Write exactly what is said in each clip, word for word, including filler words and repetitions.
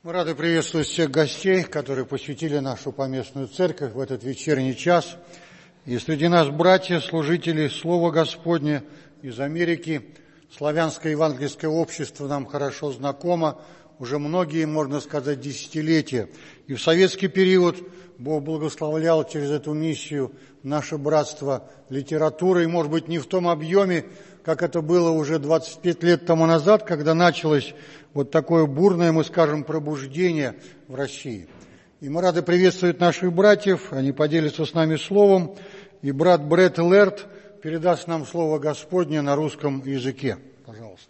Мы рады приветствовать всех гостей, которые посетили нашу поместную церковь в этот вечерний час. И среди нас братья, служители Слова Господня из Америки. Славянское евангельское общество нам хорошо знакомо, уже многие, можно сказать, десятилетия. И в советский период Бог благословлял через эту миссию наше братство литературы, и, может быть, не в том объеме, как это было уже двадцать пять лет тому назад, когда началось вот такое бурное, мы скажем, пробуждение в России. И мы рады приветствовать наших братьев, они поделятся с нами словом, и брат Брэд Лэрд передаст нам слово Господне на русском языке. Пожалуйста.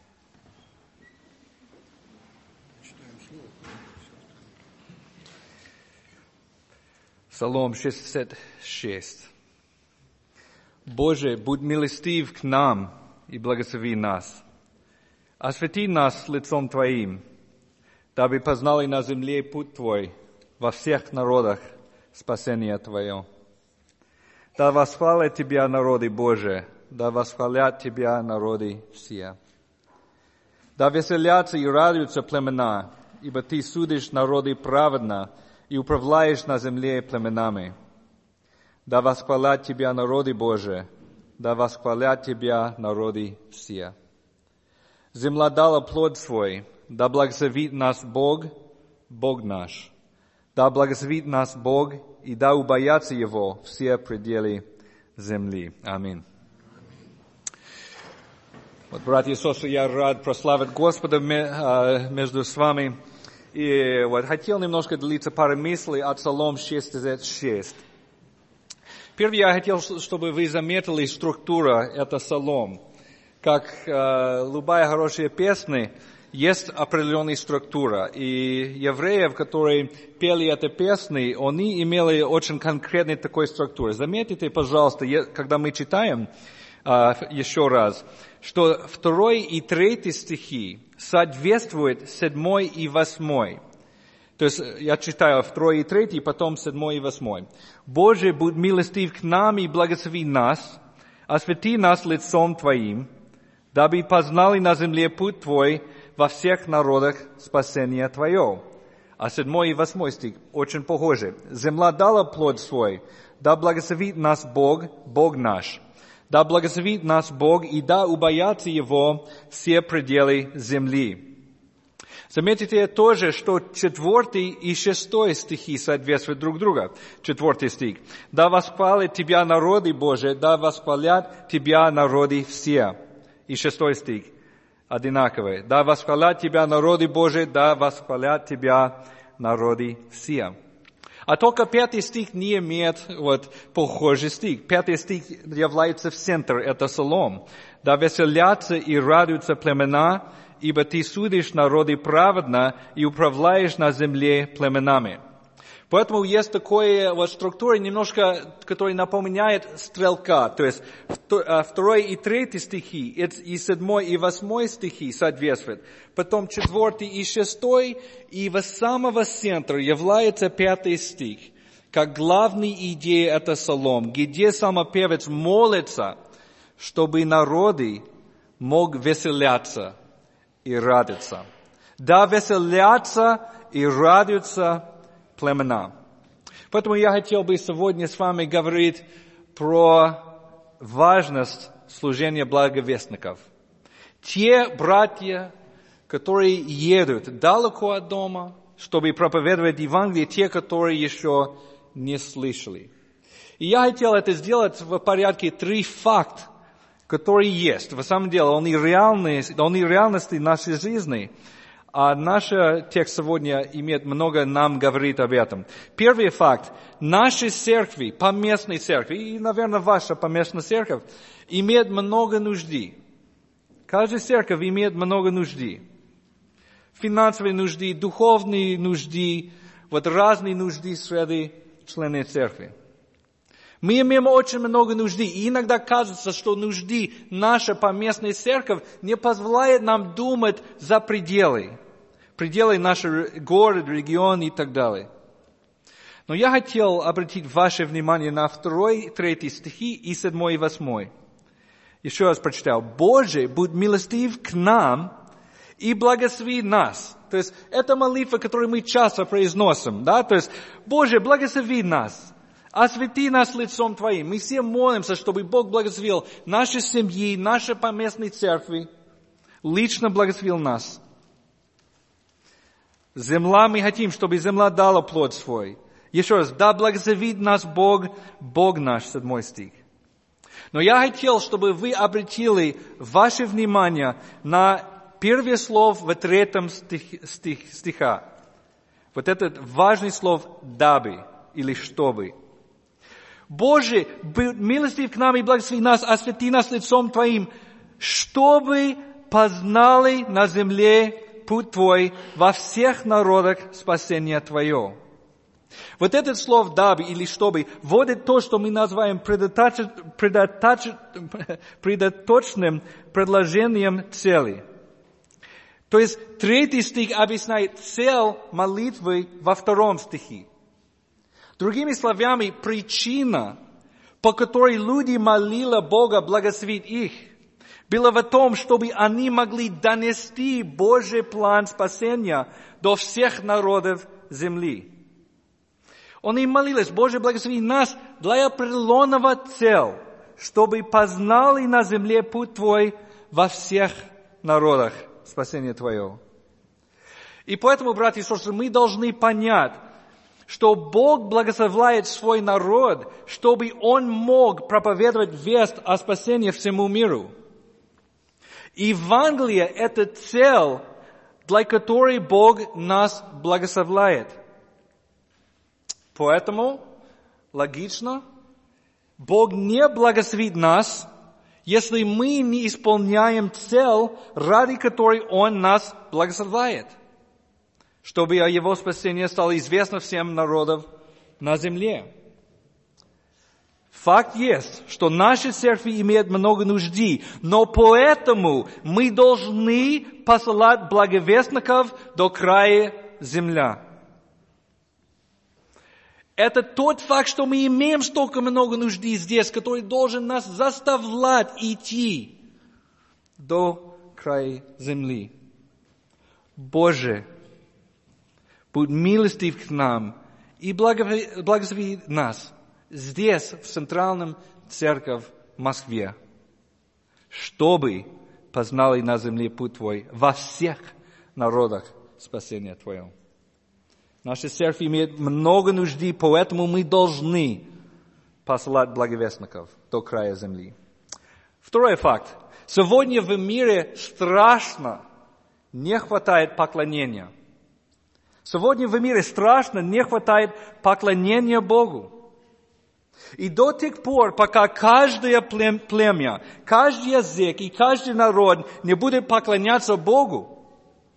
Псалом шестьдесят шесть. Боже, будь милостив к нам и благослови нас. Освети нас лицом Твоим, дабы познали на земле путь Твой, во всех народах спасение Твое. Да восхвалят Тебя народы Божии, да восхвалят Тебя народы все. Да веселятся и радуются племена, ибо Ты судишь народы праведно и управляешь на земле племенами. Да восхвалят Тебя народы Божии, да восхвалят Тебя народы все. Земля дала плод свой, да благословит нас Бог, Бог наш. Да благословит нас Бог, и да убоятся Его все пределы земли. Аминь. Вот, братья и сестры, я рад прославить Господа между с вами. И вот хотел немножко делиться парой мыслей от Псалом шестьдесят шесть. Первое, я хотел, чтобы вы заметили структуру этого псалом. Как э, любая хорошая песня, есть определенная структура. И евреев, которые пели эту песню, они имели очень конкретную такую структуру. Заметьте, пожалуйста, когда мы читаем э, еще раз, что второй и третий стихи соответствуют седьмой и восьмой. То есть я читаю второй и третий, потом седьмой и восьмой. Боже, будь милостив к нам и благослови нас, освети нас лицом Твоим, дабы познали на земле путь Твой во всех народах спасения Твое. А седьмой и восьмой стих очень похожи. Земля дала плод свой, да благословит нас Бог, Бог наш. Да благословит нас Бог, и да убоятся Его все пределы земли. Заметите тоже, что четвертый и шестой стихи соответствуют друг другу. Четвертый стих. Да восхвалят Тебя народы Божии, да восхвалят Тебя народы все. И шестой стих одинаковый. Да восхвалят Тебя народы Божии, да восхвалят Тебя народы все. А только пятый стих не имеет вот похожий стих. Пятый стих является в центре этого псалом. Да веселятся и радуются племена, ибо Ты судишь народы праведно и управляешь на земле племенами. Поэтому есть такая вот структура немножко, которая напоминает стрелка. То есть второй и третий стихи, и седьмой и восьмой стихи соответствуют. Потом четвертый и шестой, и в самого центра является пятый стих. Как главная идея это псалом, где самопевец молится, чтобы народы мог веселяться и радоваться. Да веселятся и радуются племена. Поэтому я хотел бы сегодня с вами говорить про важность служения благовестников. Те братья, которые едут далеко от дома, чтобы проповедовать Евангелие, те, которые еще не слышали. И я хотел это сделать в порядке три факта, которые есть. В самом деле, они реальные, они реальности нашей жизни. А наш текст сегодня имеет много нам говорит об этом. Первый факт. Наши церкви, поместные церкви, и, наверное, ваша поместная церковь, имеет много нужды. Каждая церковь имеет много нужды. Финансовые нужды, духовные нужды, вот разные нужды среди членов церкви. Мы имеем очень много нужды, и иногда кажется, что нужды наша поместная церковь не позволяет нам думать за пределы. Пределы нашего города, региона и так далее. Но я хотел обратить ваше внимание на второй, третий стихи и седьмой и восьмой. Еще раз прочитал. Боже, будь милостив к нам и благослови нас. То есть это молитва, которую мы часто произносим, да? То есть, Боже, благослови нас, освети нас лицом Твоим. Мы все молимся, чтобы Бог благословил наши семьи, наши поместные церкви, лично благословил нас. Земля, мы хотим, чтобы земля дала плод свой. Еще раз, да благословит нас Бог, Бог наш, седьмой стих. Но я хотел, чтобы вы обратили ваше внимание на первое слово в третьем стих, стих, стиха. Вот этот важный слово «дабы» или «чтобы». Боже, будь милостив к нам и благослови нас, освети нас лицом Твоим, чтобы познали на земле путь Твой во всех народах спасения Твое. Вот это слово «дабы» или «чтобы» вводит то, что мы называем предоточным предложением цели. То есть третий стих объясняет цель молитвы во втором стихе. Другими словами, причина, по которой люди молили Бога благословить их, была в том, чтобы они могли донести Божий план спасения до всех народов земли. Они молились, Боже, благослови нас для определенного цели, чтобы познали на земле путь Твой во всех народах спасения Твое. И поэтому, братья и сестры, мы должны понять, что Бог благословляет свой народ, чтобы Он мог проповедовать весть о спасении всему миру. Евангелие – это цель, для которой Бог нас благословляет. Поэтому, логично, Бог не благословит нас, если мы не исполняем цель, ради которой Он нас благословляет, чтобы о Его спасении стало известно всем народам на земле. Факт есть, что наши церкви имеют много нужды, но поэтому мы должны посылать благовестников до края земли. Это тот факт, что мы имеем столько много нужды здесь, который должен нас заставлять идти до края земли. Боже, будь милостив к нам и благослови нас здесь, в Центральном Церкви в Москве, чтобы познали на земле путь Твой во всех народах спасения Твоего. Наша церковь имеет много нужды, поэтому мы должны посылать благовестников до края земли. Второй факт. Сегодня в мире страшно не хватает поклонения. Сегодня в мире страшно не хватает поклонения Богу. И до тех пор, пока каждое племя, каждый язык и каждый народ не будет поклоняться Богу,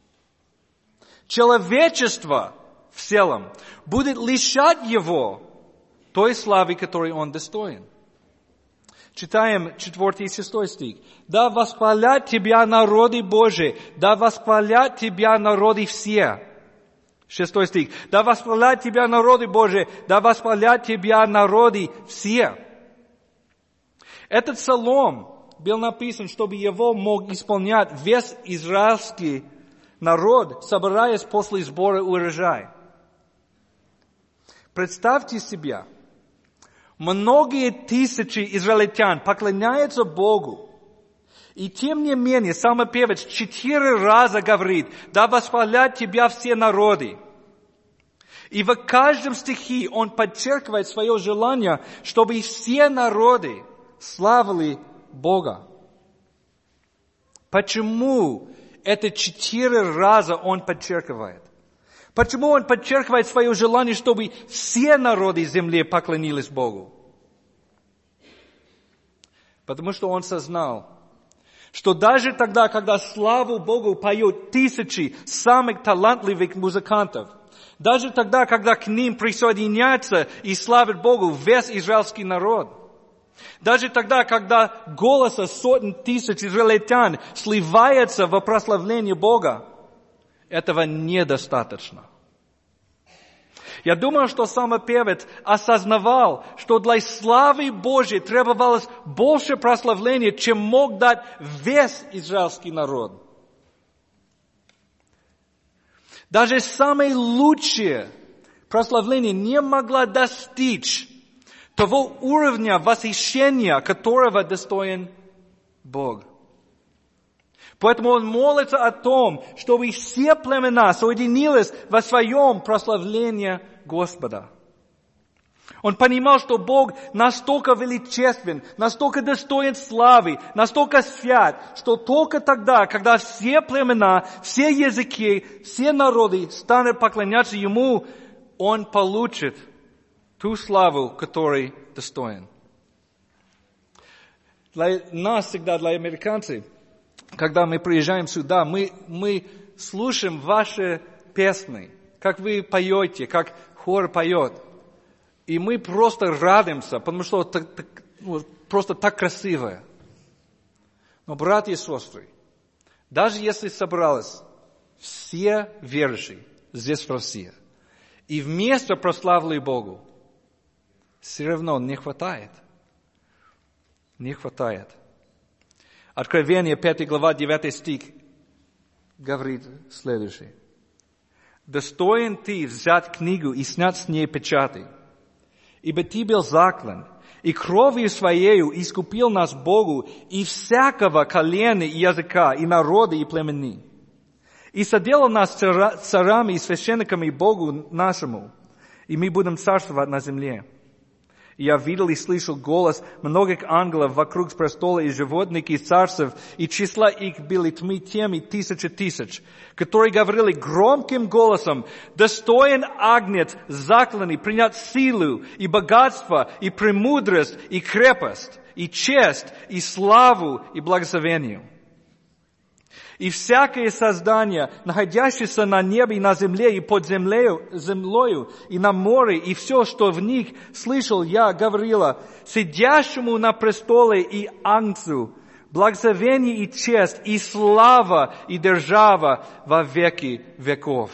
человечество в целом будет лишать его той славы, которой он достоин. Читаем четвертый и шестой стих. «Да восхвалят Тебя народы Божии, да восхвалят Тебя народы все». Шестой стих. «Да восхвалят Тебя народы Божии, да восхвалят Тебя народы все». Этот псалом был написан, чтобы его мог исполнять весь израильский народ, собираясь после сбора урожая. Представьте себе, многие тысячи израильтян поклоняются Богу, и тем не менее сам певец четыре раза говорит: «Да восхвалят Тебя все народы». И в каждом стихе он подчеркивает свое желание, чтобы все народы славили Бога. Почему это четыре раза он подчеркивает? Почему он подчеркивает свое желание, чтобы все народы земли поклонились Богу? Потому что он сознал, что даже тогда, когда славу Богу поют тысячи самых талантливых музыкантов, даже тогда, когда к ним присоединяется и славит Богу весь израильский народ, даже тогда, когда голоса сотен тысяч израильтян сливается во прославление Бога, этого недостаточно. Я думаю, что сам певец осознавал, что для славы Божьей требовалось больше прославления, чем мог дать весь израильский народ. Даже самое лучшее прославление не могло достичь того уровня восхищения, которого достоин Бог. Поэтому Он молится о том, чтобы все племена соединились во своем прославлении Господа. Он понимал, что Бог настолько величествен, настолько достоин славы, настолько свят, что только тогда, когда все племена, все языки, все народы станут поклоняться Ему, Он получит ту славу, которой достоин. Для нас всегда, для американцев, когда мы приезжаем сюда, мы, мы слушаем ваши песни, как вы поете, как хор поет. И мы просто радуемся, потому что это, это, ну, просто так красиво. Но, братья и сестры, даже если собралось все верующие здесь в России, и вместе прославили Богу, все равно не хватает. Не хватает. Откровение, пятая глава, девятый стих, говорит следующее. «Достоин ты взять книгу и снять с ней печати, ибо ты был заклан, и кровью своею искупил нас Богу и всякого колена и языка, и народа, и племени, и соделал нас царами и священниками Богу нашему, и мы будем царствовать на земле. И я видел и слышал голос многих ангелов вокруг престола и животных, и царств, и числа их были тьмы теми тысячи тысяч, которые говорили громким голосом: «Достоин агнец закланный принять силу, и богатство, и премудрость, и крепость, и честь, и славу, и благословение». И всякое создание, находящееся на небе и на земле, и под землею, землею, и на море, и все, что в них, слышал я, говорила: сидящему на престоле и Агнцу, благословение и честь, и слава, и держава во веки веков.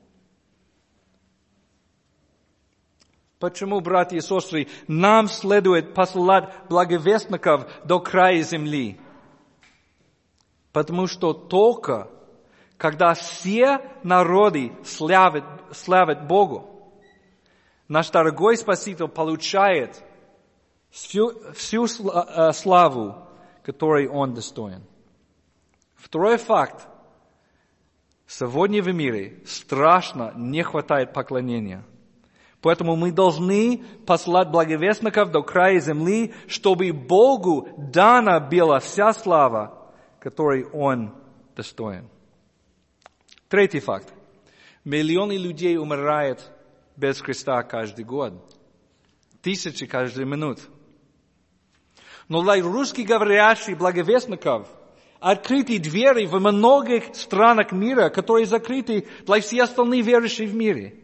Почему, братья и сестры, нам следует посылать благовестников до края земли? Потому что только когда все народы славят, славят Богу, наш дорогой Спаситель получает всю, всю славу, которой Он достоин. Второй факт. Сегодня в мире страшно не хватает поклонения. Поэтому мы должны послать благовестников до края земли, чтобы Богу дана была вся слава, которой Он достоин. Третий факт. Миллионы людей умирают без Христа каждый год. Тысячи каждую минуту. Но для русскоговорящих благовестников открыты двери в многих странах мира, которые закрыты для всех остальных верующих в мире.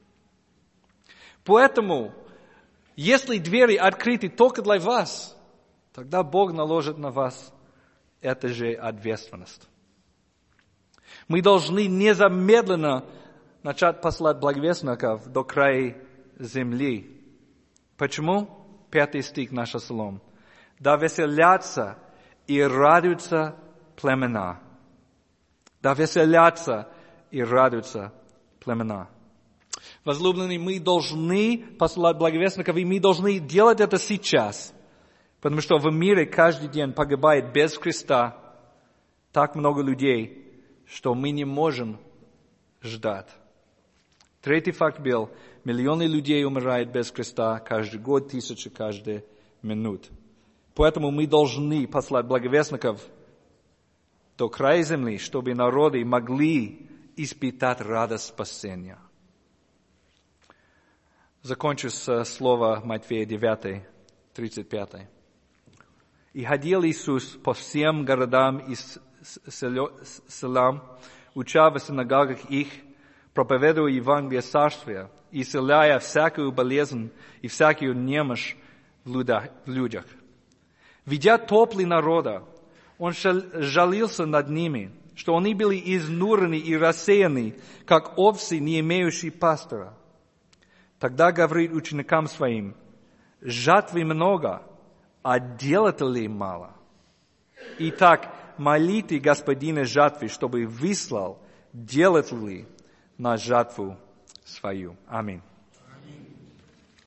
Поэтому, если двери открыты только для вас, тогда Бог наложит на вас это же ответственность. Мы должны незамедленно начать послать благовестников до края земли. Почему? Пятый стих нашего псалом. Да веселятся и радуются племена. Да веселятся и радуются племена. Возлюбленные, мы должны посылать благовестников, и мы должны делать это сейчас. Потому что в мире каждый день погибает без Христа так много людей, что мы не можем ждать. Третий факт был: миллионы людей умирают без Христа каждый год, тысячи каждую минуту. Поэтому мы должны послать благовестников до края земли, чтобы народы могли испытать радость спасения. Закончу с слова Матфея девять, тридцать пять. И ходил Иисус по всем городам и селам, уча в синагогах их, проповедуя Евангелие Царствия, и исцеляя всякую болезнь и всякую немощь в людях. Видя толпы народа, Он жалился над ними, что они были изнурены и рассеяны, как овцы, не имеющие пастора. Тогда говорит ученикам Своим: жатвы много, а делателей мало. Итак, молите Господина жатвы, чтобы выслал делателей на жатву свою. Аминь.